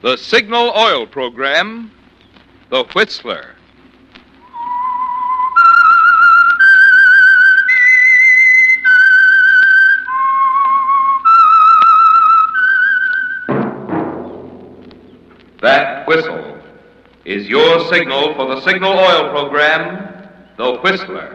The Signal Oil Program, The Whistler. That whistle is your signal for the Signal Oil Program, The Whistler.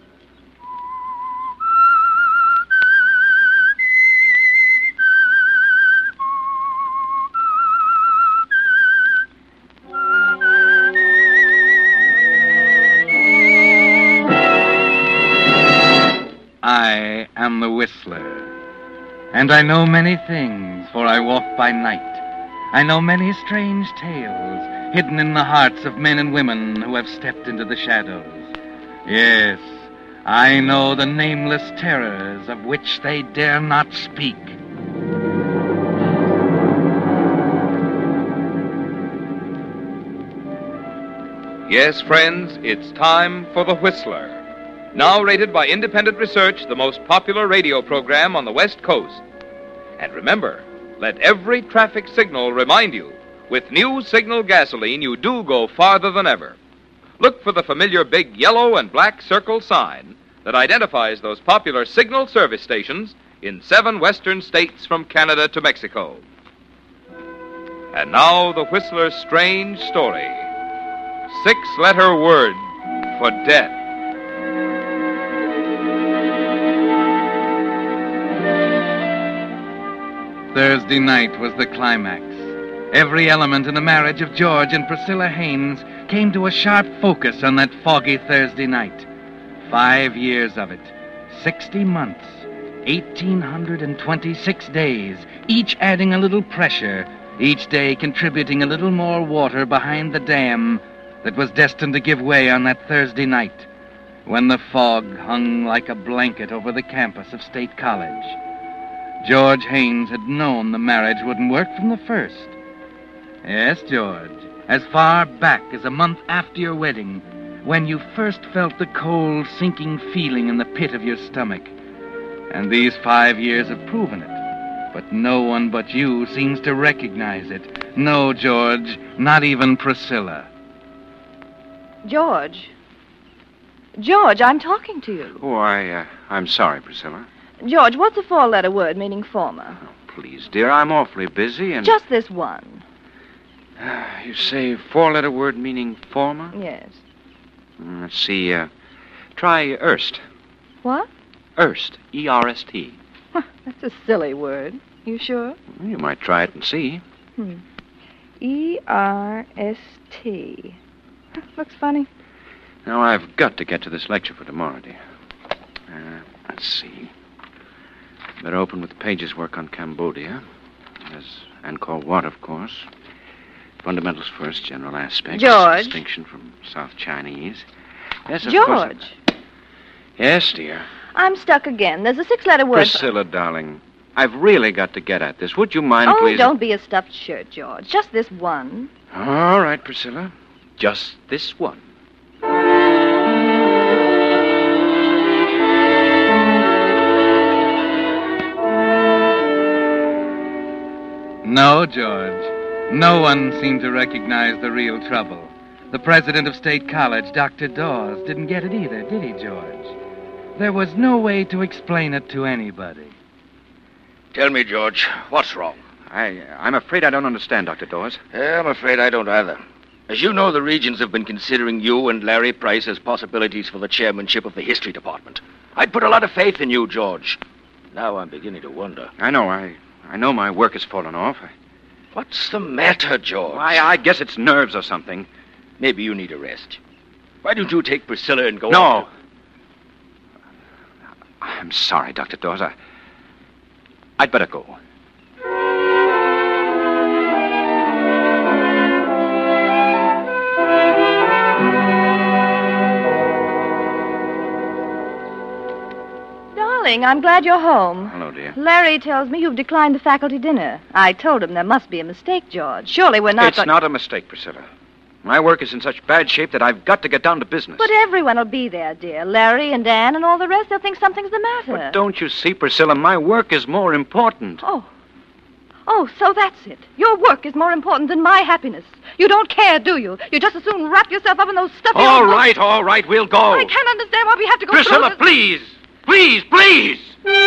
I am the Whistler, and I know many things, for I walk by night. I know many strange tales hidden in the hearts of men and women who have stepped into the shadows. Yes, I know the nameless terrors of which they dare not speak. Yes, friends, it's time for The Whistler. Now rated by Independent Research, the most popular radio program on the West Coast. And remember, let every traffic signal remind you, with new Signal gasoline, you do go farther than ever. Look for the familiar big yellow and black circle sign that identifies those popular Signal service stations in 7 western states from Canada to Mexico. And now the Whistler's strange story. 6-letter word for death. Thursday night was the climax. Every element in the marriage of George and Priscilla Haynes came to a sharp focus on that foggy Thursday night. 5 years of it, 60 months, 1,826 days, each adding a little pressure, each day contributing a little more water behind the dam that was destined to give way on that Thursday night, when the fog hung like a blanket over the campus of State College. George Haynes had known the marriage wouldn't work from the first. Yes, George, as far back as a month after your wedding, when you first felt the cold, sinking feeling in the pit of your stomach. And these 5 years have proven it. But no one but you seems to recognize it. No, George, not even Priscilla. George. George, I'm talking to you. Oh, I'm sorry, Priscilla. George, what's a 4-letter word meaning former? Oh, please, dear, I'm awfully busy and... Just this one. You say 4-letter word meaning former? Yes. Let's see, try Erst. What? Erst, E-R-S-T. That's a silly word. You sure? You might try it and see. E-R-S-T. Looks funny. Now, I've got to get to this lecture for tomorrow, dear. Let's see. Better open with Page's work on Cambodia. There's Angkor Wat, of course. Fundamentals first, general aspects. George. Distinction from South Chinese. Yes, of George. course. Yes, dear. I'm stuck again. There's a 6-letter word. Priscilla, darling, I've really got to get at this. Would you mind, Oh, please? don't be a stuffed shirt, George. Just this one. All right, Priscilla. Just this one. No, George. No one seemed to recognize the real trouble. The president of State College, Dr. Dawes, didn't get it either, did he, George? There was no way to explain it to anybody. Tell me, George, what's wrong? I'm afraid I don't understand, Dr. Dawes. Yeah, I'm afraid I don't either. As you know, the Regents have been considering you and Larry Price as possibilities for the chairmanship of the history department. I'd put a lot of faith in you, George. Now I'm beginning to wonder. I know my work has fallen off. What's the matter, George? I guess it's nerves or something. Maybe you need a rest. Why don't you take Priscilla and go No. off I'm sorry, Dr. Dawes. I'd better go. Darling, I'm glad you're home. Hello, dear. Larry tells me you've declined the faculty dinner. I told him there must be a mistake, George. Surely we're not... It's not a mistake, Priscilla. My work is in such bad shape that I've got to get down to business. But everyone will be there, dear. Larry and Dan and all the rest. They'll think something's the matter. But don't you see, Priscilla, my work is more important. Oh. Oh, so that's it. Your work is more important than my happiness. You don't care, do you? You just as soon wrap yourself up in those stuffy... All right, we'll go. I can't understand why we have to go Priscilla, through this. please.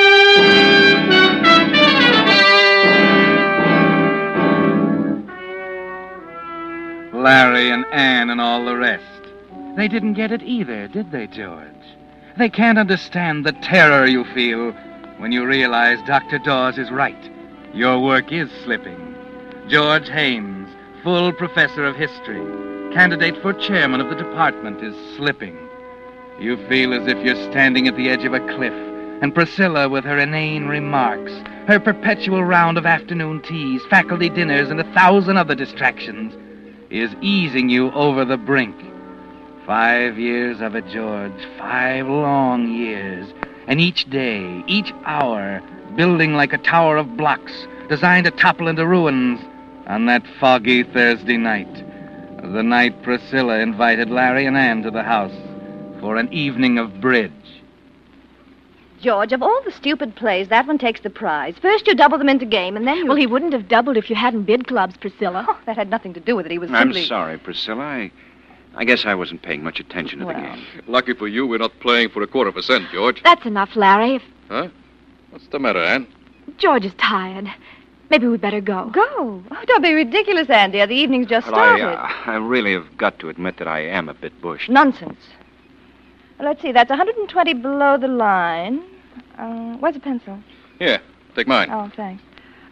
Larry and Anne and all the rest. They didn't get it either, did they, George? They can't understand the terror you feel when you realize Dr. Dawes is right. Your work is slipping. George Haynes, full professor of history, candidate for chairman of the department, is slipping. You feel as if you're standing at the edge of a cliff, and Priscilla, with her inane remarks, her perpetual round of afternoon teas, faculty dinners, and 1,000 other distractions, is easing you over the brink. 5 years of it, George. 5 long years. And each day, each hour, building like a tower of blocks, designed to topple into ruins on that foggy Thursday night. The night Priscilla invited Larry and Anne to the house for an evening of bridge. George, of all the stupid plays, that one takes the prize. First you double them into game, and then you... Well, he wouldn't have doubled if you hadn't bid clubs, Priscilla. Oh, that had nothing to do with it. He was I'm simply... sorry, Priscilla. I guess I wasn't paying much attention to the game. Lucky for you, we're not playing for a 1/4%, George. That's enough, Larry. Huh? What's the matter, Anne? George is tired. Maybe we'd better go. Go? Oh, don't be ridiculous, Andy. The evening's just started. I really have got to admit that I am a bit bushed. Nonsense. Well, let's see. That's 120 below the line. Where's a pencil? Here, take mine. Oh, thanks.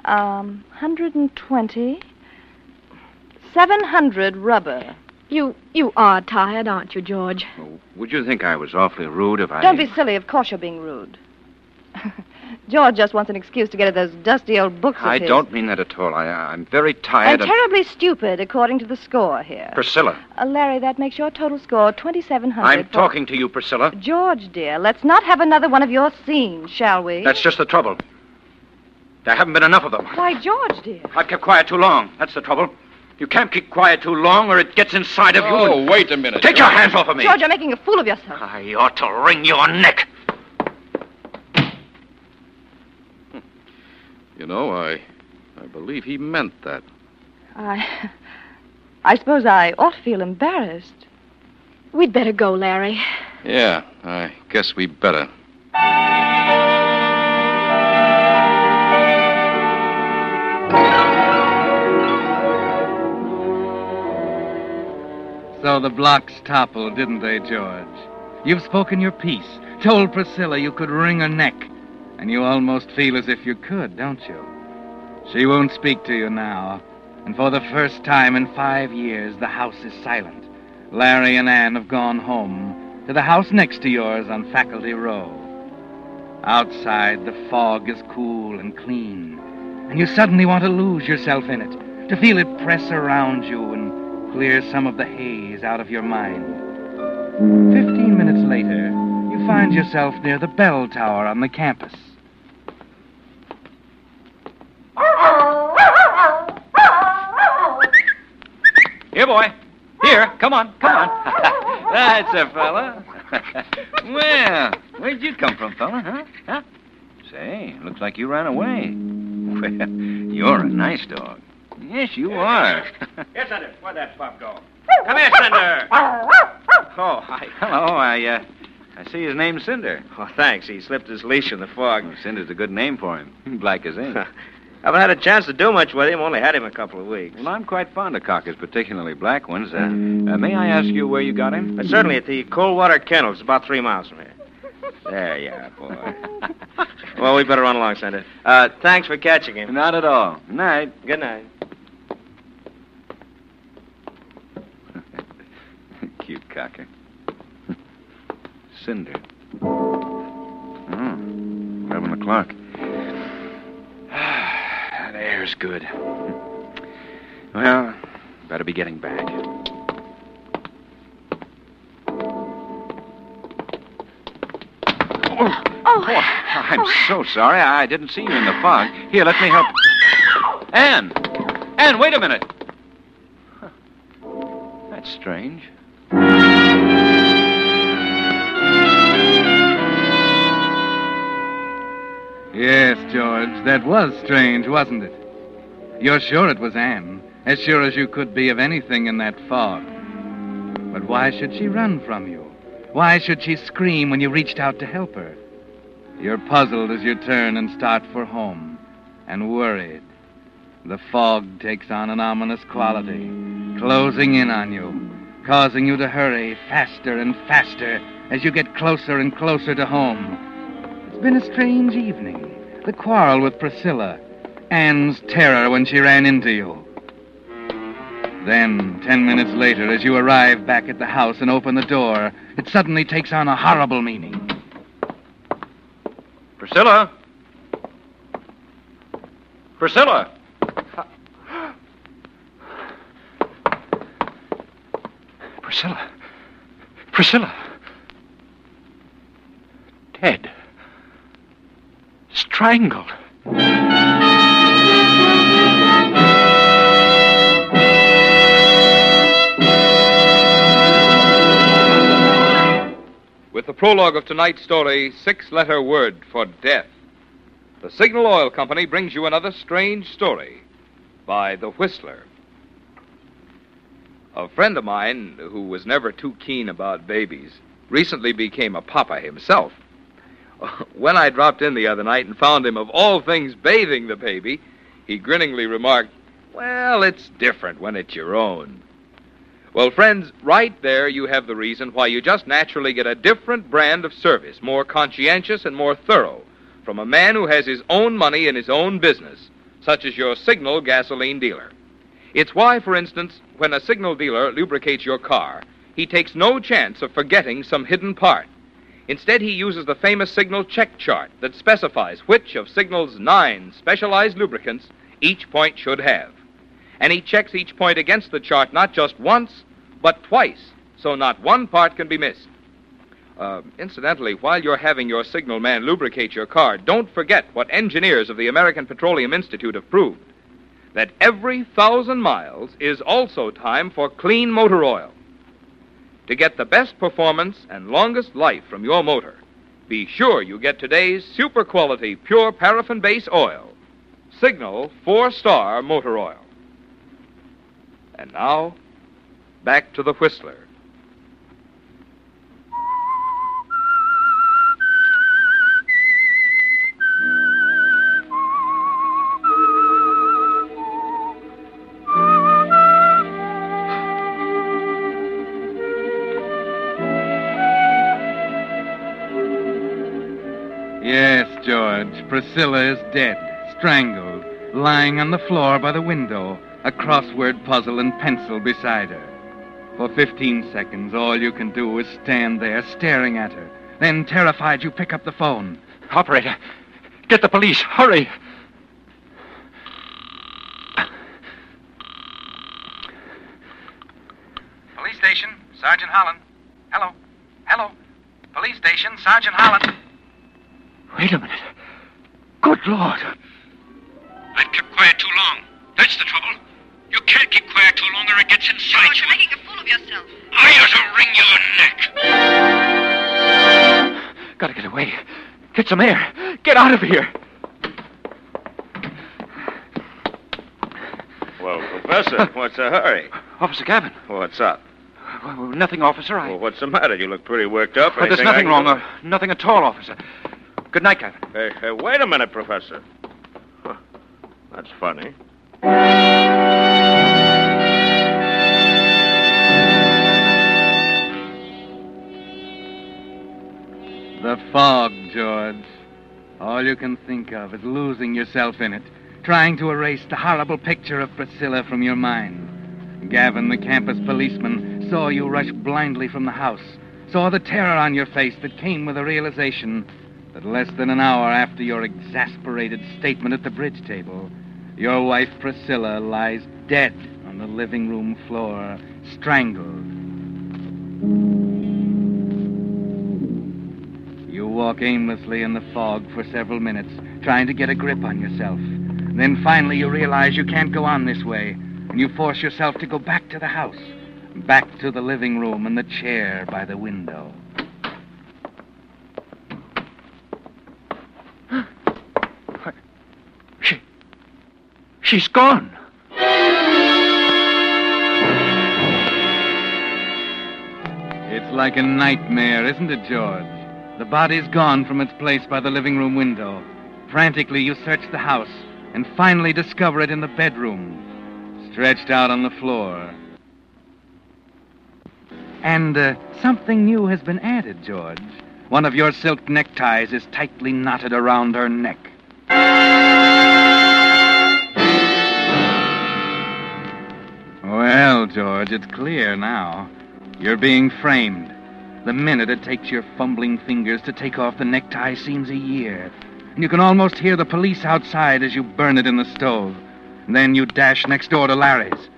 120. 700 rubber. You are tired, aren't you, George? Oh, would you think I was awfully rude if I... Don't be silly. Of course you're being rude. George just wants an excuse to get at those dusty old books of I his. don't mean that at all. I'm very tired And terribly stupid, according to the score here. Priscilla. Larry, that makes your total score 2,700. I'm talking to you, Priscilla. George, dear, let's not have another one of your scenes, shall we? That's just the trouble. There haven't been enough of them. Why, George, dear. I've kept quiet too long. That's the trouble. You can't keep quiet too long or it gets inside of you. Oh, wait a minute. Take your hands off of me. George, you're making a fool of yourself. I ought to wring your neck. You know, I believe he meant that. I suppose I ought to feel embarrassed. We'd better go, Larry. Yeah, I guess we better. So the blocks toppled, didn't they, George? You've spoken your piece, told Priscilla you could wring her neck, and you almost feel as if you could, don't you? She won't speak to you now, and for the first time in 5 years, the house is silent. Larry and Anne have gone home to the house next to yours on Faculty Row. Outside, the fog is cool and clean, and you suddenly want to lose yourself in it, to feel it press around you and clear some of the haze out of your mind. 15 minutes later, you find yourself near the bell tower on the campus. Here, boy. Here, come on. That's a fella. Well, where'd you come from, fella, huh? Say, looks like you ran away. Well, you're a nice dog. Yes, you are. Here, Cinder. Where'd that pup go? Come here, Cinder. Oh, hi. Hello, I see his name's Cinder. Oh, thanks. He slipped his leash in the fog. Well, Cinder's a good name for him. Black as ink. Haven't had a chance to do much with him. Only had him a couple of weeks. Well, I'm quite fond of cockers, particularly black ones. May I ask you where you got him? Certainly at the Coldwater Kennels. It's about 3 miles from here. There you are, boy. Well, we better run along, Cinder. Thanks for catching him. Not at all. Night. Good night. Cute cocker. Cinder. Oh, 11 o'clock. That air's good. Well, better be getting back. Oh. I'm so sorry. I didn't see you in the fog. Here, let me help. Anne! Anne, wait a minute. Huh. That's strange. Yes, George, that was strange, wasn't it? You're sure it was Anne, as sure as you could be of anything in that fog. But why should she run from you? Why should she scream when you reached out to help her? You're puzzled as you turn and start for home, and worried. The fog takes on an ominous quality, closing in on you, causing you to hurry faster and faster as you get closer and closer to home. It's been a strange evening. The quarrel with Priscilla, Anne's terror when she ran into you. Then, 10 minutes later, as you arrive back at the house and open the door, it suddenly takes on a horrible meaning. Priscilla? Priscilla? Priscilla? Priscilla? Dead. Strangled. With the prologue of tonight's story, 6-letter word for death, the Signal Oil Company brings you another strange story by The Whistler. A friend of mine, who was never too keen about babies, recently became a papa himself. When I dropped in the other night and found him, of all things, bathing the baby, he grinningly remarked, "Well, it's different when it's your own." Well, friends, right there you have the reason why you just naturally get a different brand of service, more conscientious and more thorough, from a man who has his own money and his own business, such as your Signal gasoline dealer. It's why, for instance, when a Signal dealer lubricates your car, he takes no chance of forgetting some hidden part. Instead, he uses the famous Signal check chart that specifies which of Signal's 9 specialized lubricants each point should have. And he checks each point against the chart not just once, but twice, so not one part can be missed. Incidentally, while you're having your Signal man lubricate your car, don't forget what engineers of the American Petroleum Institute have proved, that every 1,000 miles is also time for clean motor oil. To get the best performance and longest life from your motor, be sure you get today's super quality pure paraffin base oil, Signal 4-star motor oil. And now, back to the Whistler. Yes, George, Priscilla is dead, strangled, lying on the floor by the window, a crossword puzzle and pencil beside her. For 15 seconds, all you can do is stand there staring at her. Then, terrified, you pick up the phone. Operator, get the police. Hurry. Police station, Sergeant Holland. Hello. Hello. Police station, Sergeant Holland. Wait a minute. Good Lord. I've kept quiet too long. That's the trouble. You can't keep quiet too long or it gets inside George, you're you. making a fool of yourself. I ought to wring your neck. Gotta get away. Get some air. Get out of here. Well, Professor, what's the hurry? Officer Gavin. What's up? Nothing, officer. Well, what's the matter? You look pretty worked up. There's Anything nothing I can wrong. do? Nothing at all, officer. Good night, Gavin. Hey, wait a minute, Professor. Huh, that's funny. The fog, George. All you can think of is losing yourself in it, trying to erase the horrible picture of Priscilla from your mind. Gavin, the campus policeman, saw you rush blindly from the house, saw the terror on your face that came with the realization that less than an hour after your exasperated statement at the bridge table, your wife Priscilla lies dead on the living room floor, strangled. You walk aimlessly in the fog for several minutes, trying to get a grip on yourself. Then finally you realize you can't go on this way, and you force yourself to go back to the house, back to the living room and the chair by the window. She's gone. It's like a nightmare, isn't it, George? The body's gone from its place by the living room window. Frantically, you search the house and finally discover it in the bedroom, stretched out on the floor. And something new has been added, George. One of your silk neckties is tightly knotted around her neck. Well, George, it's clear now. You're being framed. The minute it takes your fumbling fingers to take off the necktie seems a year. And you can almost hear the police outside as you burn it in the stove. And then you dash next door to Larry's.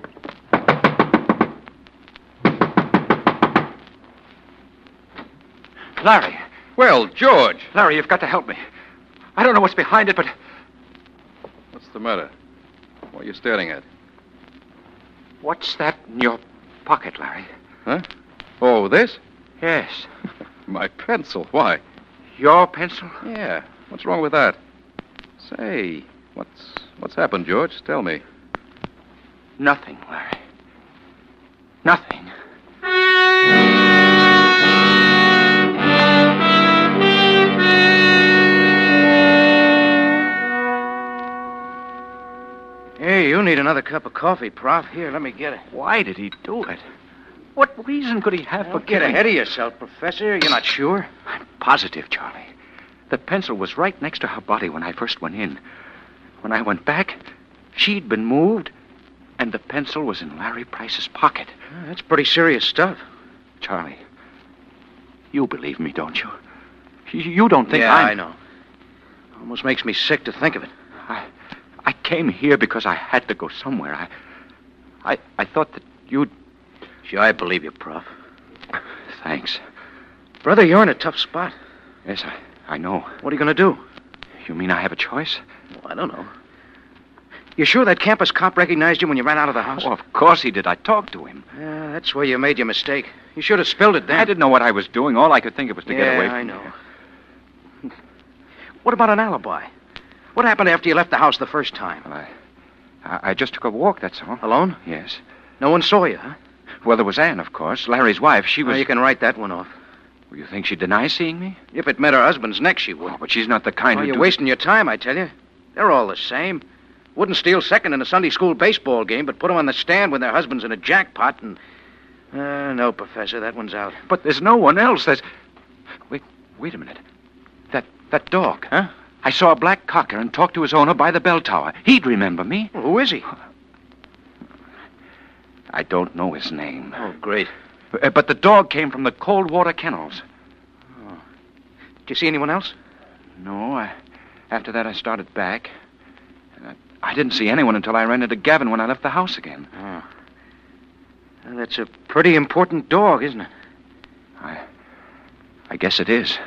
Larry. Well, George. Larry, you've got to help me. I don't know what's behind it, but... What's the matter? What are you staring at? What's that in your pocket, Larry? Huh? Oh, this? Yes. My pencil. Why? Your pencil? Yeah. What's wrong with that? Say, what's happened, George? Tell me. Nothing, Larry. Nothing. Hey, you need another cup of coffee, Prof. Here, let me get it. Why did he do it? What reason could he have for Don't get killing... ahead of yourself, Professor. You're not sure? I'm positive, Charlie. The pencil was right next to her body when I first went in. When I went back, she'd been moved, and the pencil was in Larry Price's pocket. That's pretty serious stuff. Charlie, you believe me, don't you? You don't think I know. Almost makes me sick to think of it. I came here because I had to go somewhere. I thought that you'd... Sure, I believe you, Prof. Thanks. Brother, you're in a tough spot. Yes, I know. What are you going to do? You mean I have a choice? Well, I don't know. You sure that campus cop recognized you when you ran out of the house? Oh, of course he did. I talked to him. Yeah, that's where you made your mistake. You should have spilled it then. I didn't know what I was doing. All I could think of was to get away from I know. What about an alibi? What happened after you left the house the first time? Well, I just took a walk, that's all. Alone? Yes. No one saw you, huh? Well, there was Anne, of course, Larry's wife. She was... Well, you can write that one off. You think she'd deny seeing me? If it met her husband's neck, she would. Oh, but she's not the kind Oh, who you're do... wasting your time, I tell you. They're all the same. Wouldn't steal second in a Sunday school baseball game, but put them on the stand when their husband's in a jackpot and... no, Professor, that one's out. But there's no one else. There's... Wait a minute. That dog. Huh? I saw a black cocker and talked to his owner by the bell tower. He'd remember me. Well, who is he? I don't know his name. Oh, great. But the dog came from the Coldwater Kennels. Oh. Did you see anyone else? No, after that I started back. I didn't see anyone until I ran into Gavin when I left the house again. Oh. Well, that's a pretty important dog, isn't it? I guess it is.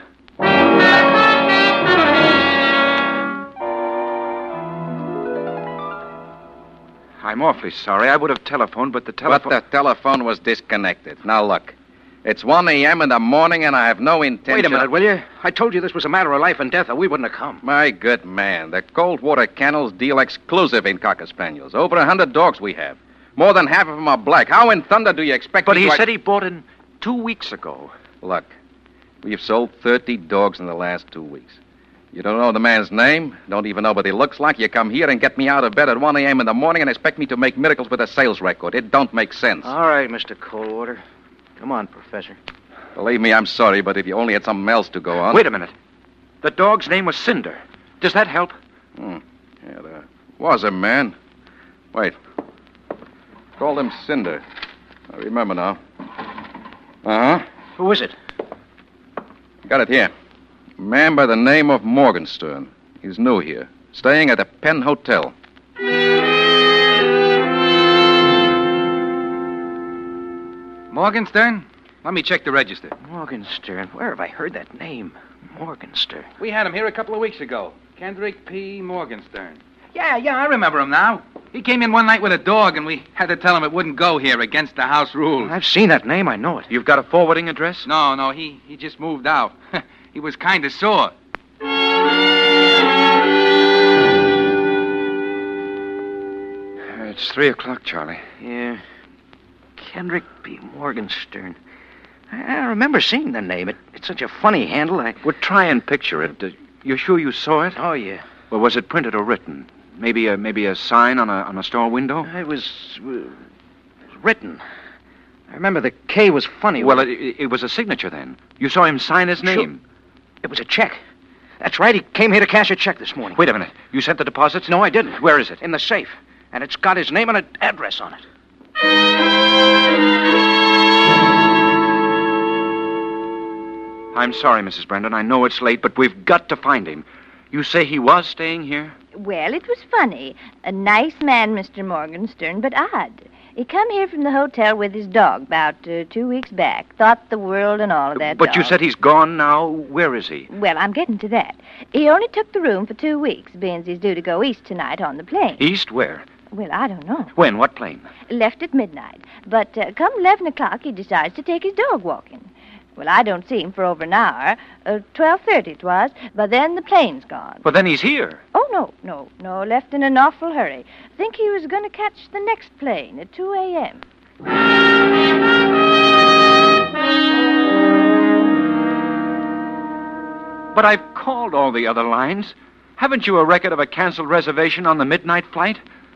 I'm awfully sorry. I would have telephoned, but the telephone... But the telephone was disconnected. Now, look. It's 1 a.m. in the morning, and I have no intention... Wait a minute, will you? I told you this was a matter of life and death, or we wouldn't have come. My good man, the Coldwater Kennels deal exclusive in Cocker Spaniels. Over 100 dogs we have. More than half of them are black. How in thunder do you expect But me he to... said he bought in 2 weeks ago. Look, we've sold 30 dogs in the last 2 weeks. You don't know the man's name, don't even know what he looks like. You come here and get me out of bed at 1 a.m. in the morning and expect me to make miracles with a sales record. It don't make sense. All right, Mr. Coldwater. Come on, Professor. Believe me, I'm sorry, but if you only had something else to go on... Wait a minute. The dog's name was Cinder. Does that help? Yeah, there was a man. Wait. Called him Cinder. I remember now. Uh-huh. Who is it? Got it here. A man by the name of Morgenstern. He's new here. Staying at the Penn Hotel. Morgenstern? Let me check the register. Morgenstern. Where have I heard that name? Morgenstern. We had him here a couple of weeks ago. Kendrick P. Morgenstern. Yeah, I remember him now. He came in one night with a dog, and we had to tell him it wouldn't go here against the house rules. I've seen that name. I know it. You've got a forwarding address? No, he just moved out. He was kind of sore. It's 3 o'clock, Charlie. Yeah. Kendrick B. Morgenstern. I remember seeing the name. It's such a funny handle. Well, try and picture it. You sure you saw it? Oh, yeah. Well, was it printed or written? Maybe a sign on a store window? It was written. I remember the K was funny. Well, it was a signature then. You saw him sign his name. Sure. It was a check. That's right. He came here to cash a check this morning. Wait a minute. You sent the deposits? No, I didn't. Where is it? In the safe. And it's got his name and an address on it. I'm sorry, Mrs. Brandon. I know it's late, but we've got to find him. You say he was staying here? Well, it was funny. A nice man, Mr. Morgenstern, but odd. He come here from the hotel with his dog about 2 weeks back. Thought the world and all of that. But dog. You said he's gone now. Where is he? Well, I'm getting to that. He only took the room for 2 weeks, being he's due to go east tonight on the plane. East where? Well, I don't know. When? What plane? Left at midnight. But come 11 o'clock, he decides to take his dog walking. Well, I don't see him for over an hour. 12:30 it was. But then the plane's gone. Well, then he's here. Oh, no. Left in an awful hurry. Think he was going to catch the next plane at 2 a.m. But I've called all the other lines. Haven't you a record of a canceled reservation on the midnight flight?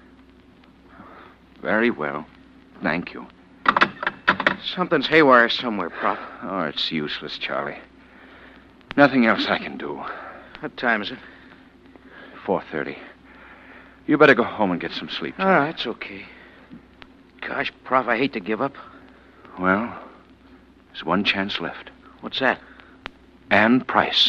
Very well. Thank you. Something's haywire somewhere, Prop. Oh, it's useless, Charlie. Nothing else I can do. What time is it? 4:30. You better go home and get some sleep, Charlie. All right, it's okay. Gosh, Prof, I hate to give up. Well, there's one chance left. What's that? Ann Price.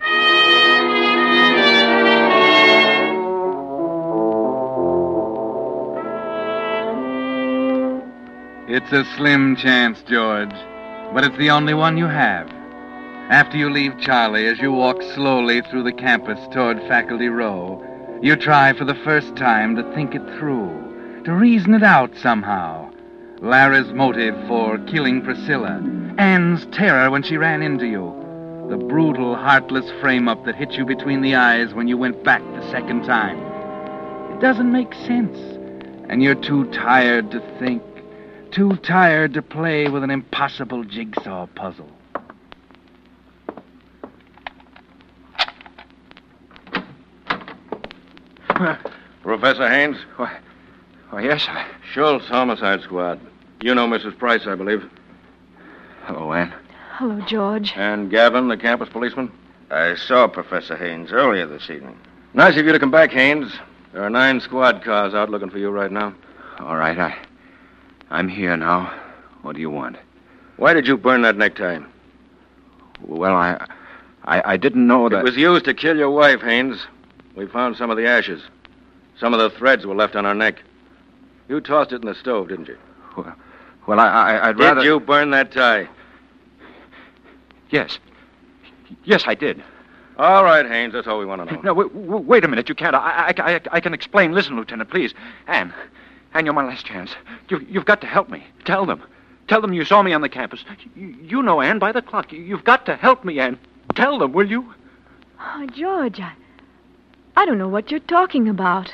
It's a slim chance, George, but it's the only one you have. After you leave Charlie, as you walk slowly through the campus toward Faculty Row, you try for the first time to think it through, to reason it out somehow. Larry's motive for killing Priscilla, Ann's terror when she ran into you, the brutal, heartless frame-up that hit you between the eyes when you went back the second time. It doesn't make sense, and you're too tired to think. Too tired to play with an impossible jigsaw puzzle. Professor Haynes? Why, yes, Schultz, Homicide Squad. You know Mrs. Price, I believe. Hello, Ann. Hello, George. And Gavin, the campus policeman? I saw Professor Haynes earlier this evening. Nice of you to come back, Haynes. There are 9 squad cars out looking for you right now. All right, I'm here now. What do you want? Why did you burn that necktie? Well, I didn't know that... It was used to kill your wife, Haynes. We found some of the ashes. Some of the threads were left on her neck. You tossed it in the stove, didn't you? Well, I'd rather... Did you burn that tie? Yes. Yes, I did. All right, Haynes, that's all we want to know. No, wait a minute. You can't. I can explain. Listen, Lieutenant, please. Ann, you're my last chance. You've got to help me. Tell them. Tell them you saw me on the campus. You know, Ann, by the clock. You've got to help me, Ann. Tell them, will you? Oh, George, I don't know what you're talking about.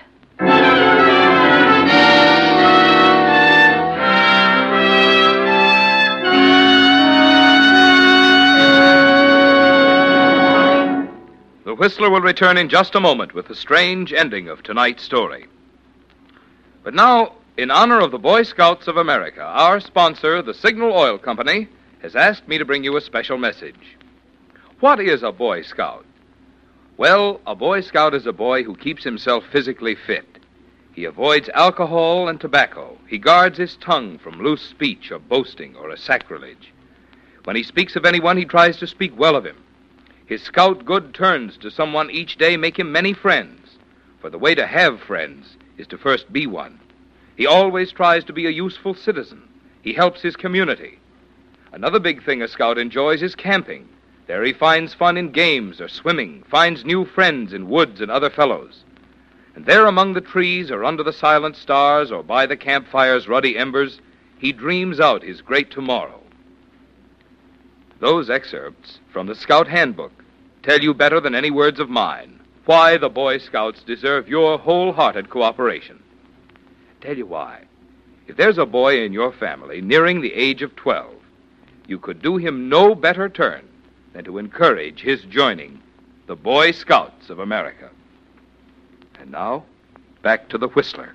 The Whistler will return in just a moment with the strange ending of tonight's story. But now, in honor of the Boy Scouts of America, our sponsor, the Signal Oil Company, has asked me to bring you a special message. What is a Boy Scout? Well, a Boy Scout is a boy who keeps himself physically fit. He avoids alcohol and tobacco. He guards his tongue from loose speech or boasting or a sacrilege. When he speaks of anyone, he tries to speak well of him. His scout good turns to someone each day make him many friends. For the way to have friends is to first be one. He always tries to be a useful citizen. He helps his community. Another big thing a scout enjoys is camping. There he finds fun in games or swimming, finds new friends in woods and other fellows. And there among the trees or under the silent stars or by the campfire's ruddy embers, he dreams out his great tomorrow. Those excerpts from the Scout Handbook tell you better than any words of mine why the Boy Scouts deserve your wholehearted cooperation. Tell you why. If there's a boy in your family nearing the age of 12, you could do him no better turn than to encourage his joining the Boy Scouts of America. And now, back to the Whistler.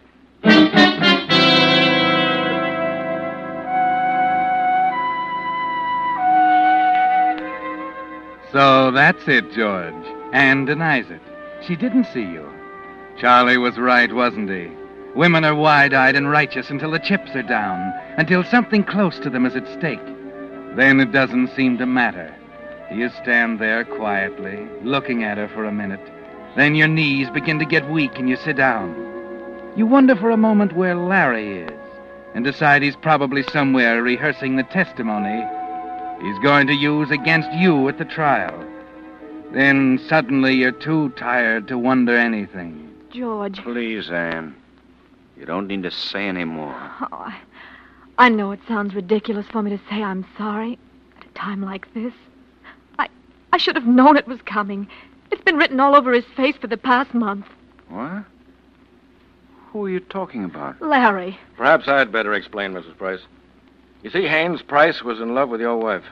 So that's it, George. Anne denies it. She didn't see you. Charlie was right, wasn't he? Women are wide-eyed and righteous until the chips are down, until something close to them is at stake. Then it doesn't seem to matter. You stand there quietly, looking at her for a minute. Then your knees begin to get weak and you sit down. You wonder for a moment where Larry is, and decide he's probably somewhere rehearsing the testimony he's going to use against you at the trial. Then suddenly you're too tired to wonder anything. George. Please, Anne. You don't need to say any more. Oh, I know it sounds ridiculous for me to say I'm sorry at a time like this. I should have known it was coming. It's been written all over his face for the past month. What? Who are you talking about? Larry. Perhaps I'd better explain, Mrs. Price. You see, Haynes Price was in love with your wife.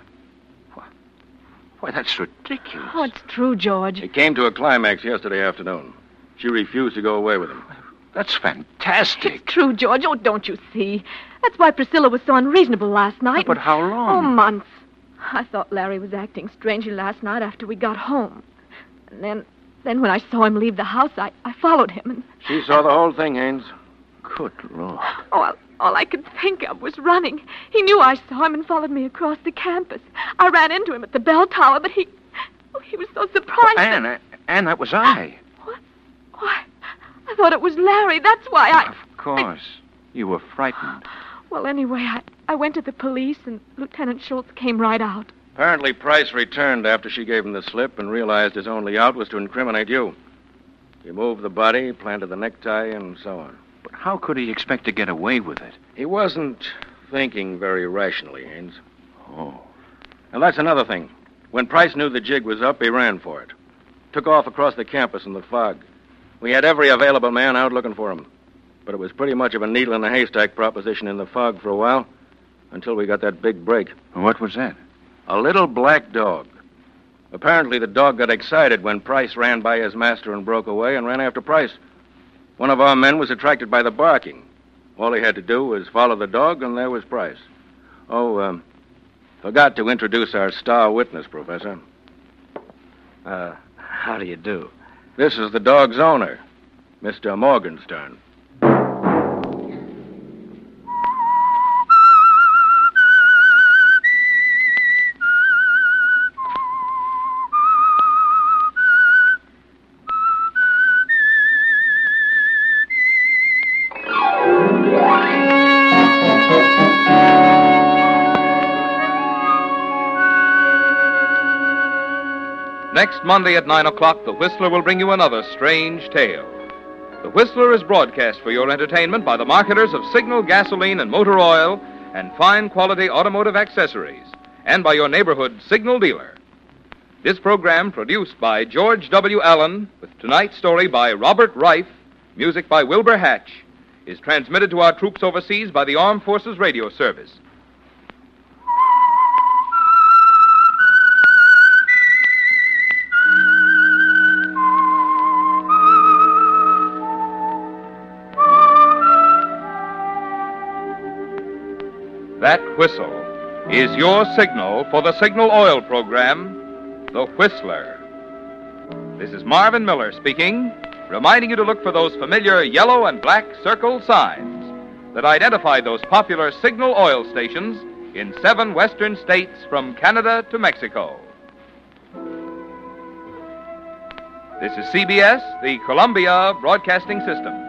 Why, that's ridiculous. Oh, it's true, George. It came to a climax yesterday afternoon. She refused to go away with him. That's fantastic. It's true, George. Oh, don't you see? That's why Priscilla was so unreasonable last night. But how long? Oh, months. I thought Larry was acting strangely last night after we got home. And then when I saw him leave the house, I followed him. And she saw the whole thing, Haynes. Good Lord. Oh, all I could think of was running. He knew I saw him and followed me across the campus. I ran into him at the bell tower, but he was so surprised. Oh, Anne, that was I. What? Why, I thought it was Larry. That's why I... Of course. You were frightened. Well, anyway, I went to the police, and Lieutenant Schultz came right out. Apparently, Price returned after she gave him the slip and realized his only out was to incriminate you. He moved the body, planted the necktie, and so on. But how could he expect to get away with it? He wasn't thinking very rationally, Haynes. Oh. And that's another thing. When Price knew the jig was up, he ran for it. Took off across the campus in the fog. We had every available man out looking for him. But it was pretty much of a needle in a haystack proposition in the fog for a while, until we got that big break. What was that? A little black dog. Apparently, the dog got excited when Price ran by his master and broke away and ran after Price. One of our men was attracted by the barking. All he had to do was follow the dog, and there was Price. Forgot to introduce our star witness, Professor. How do you do? This is the dog's owner, Mr. Morgenstern. Next Monday at 9 o'clock, The Whistler will bring you another strange tale. The Whistler is broadcast for your entertainment by the marketers of Signal gasoline and motor oil and fine quality automotive accessories, and by your neighborhood Signal dealer. This program, produced by George W. Allen, with tonight's story by Robert Reif, music by Wilbur Hatch, is transmitted to our troops overseas by the Armed Forces Radio Service. That whistle is your signal for the Signal Oil program, The Whistler. This is Marvin Miller speaking, reminding you to look for those familiar yellow and black circle signs that identify those popular Signal Oil stations in 7 western states from Canada to Mexico. This is CBS, the Columbia Broadcasting System.